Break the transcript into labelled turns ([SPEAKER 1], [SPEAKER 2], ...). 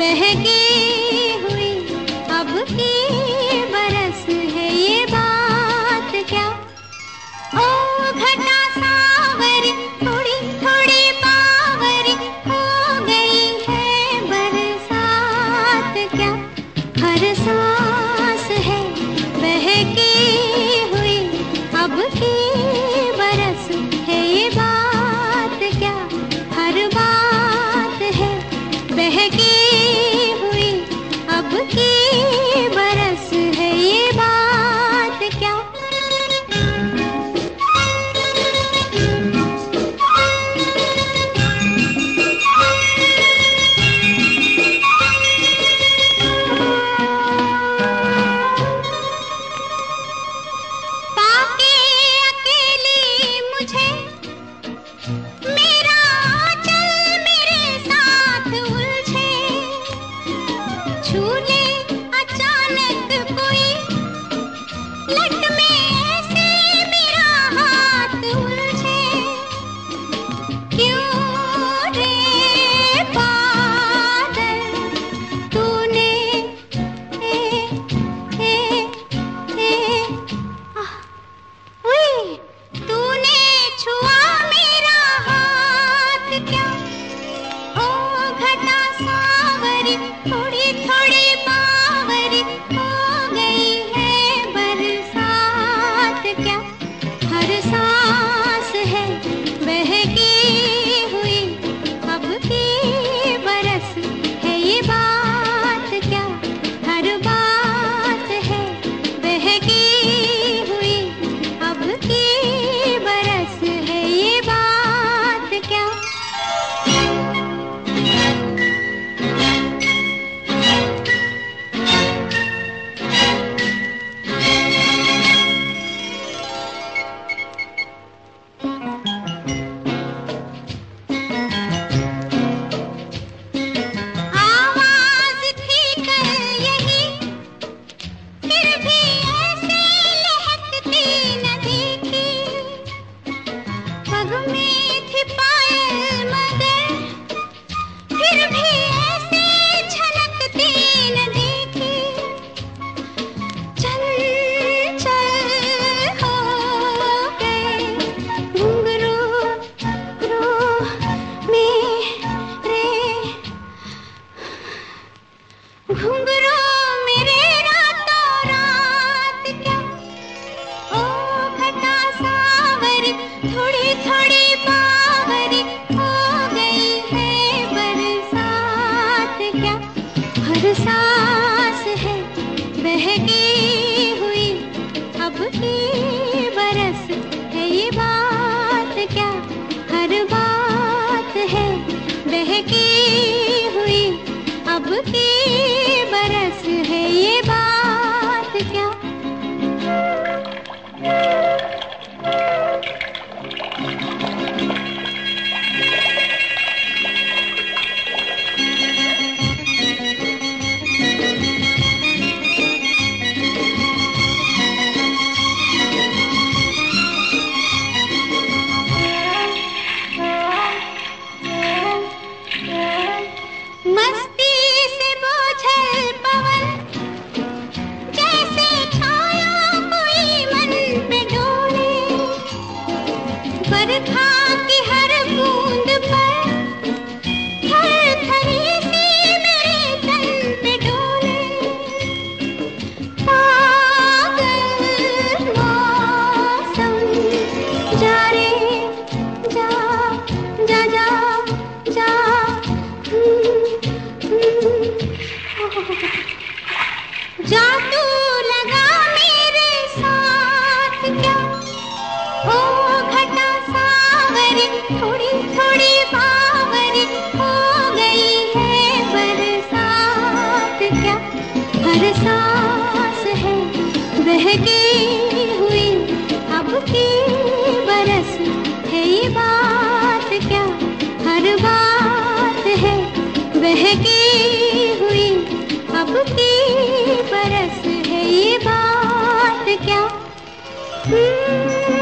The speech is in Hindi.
[SPEAKER 1] बहकी हुई अब की बरस है ये बात क्या। ओ घटा सावरी थोड़ी थोड़ी बावरी हो गई है बरसात क्या। हर सांस है बहकी हुई अब की बरस है ये बात क्या। हर बात है बहकी हुई अब की बरस है ये बात क्या। पाके अकेली मुझे मेरा चल मेरे साथ उलझे। छू ले अचानक कोई लट में ऐसे मेरा हाथ उलझे। क्यों रे बादल तूने उई, तूने छुआ मेरा हाथ क्या। ओ घटा सावरी थोड़ी थोड़ी बावरी हो गई है बरसात क्या। हर सांस है बहकी हुई अब की बरस है ये बात क्या। हर बात है बहकी हुई अब की बरस है ये बात क्या। आवाज थी कल यही फिर भी ऐसे लहकती न देखी। पग में थी पायल मगर फिर भी ऐसे झलकती न देखी। चल चल हो गए घुंघरू घुंघरू मेरे रातों रात क्या। ओ घटा सावरी थोड़ी थोड़ी बावरी हो गई है बरसात क्या। हर सांस है बहकी हुई अब की बरस है ये बात क्या। हर बात है बहकी हुई अब की बरस है ये बात क्या। मस्ती से बोझल पवन जैसे छाया कोई मन पे डोले। बरखा की हर बूंद पर थरथरी सी मेरे तन पे डोले। पागल मौसम जा रे जा जा जा जा जा तू लगा मेरे साथ क्या। ओ घटा सावरी थोड़ी थोड़ी बावरी हो गई है बरसात क्या। हर सांस है बहकी हुई अब की बरस है ये बात क्या। हर बात है बहकी हुई अब की बरस है ये बात क्या।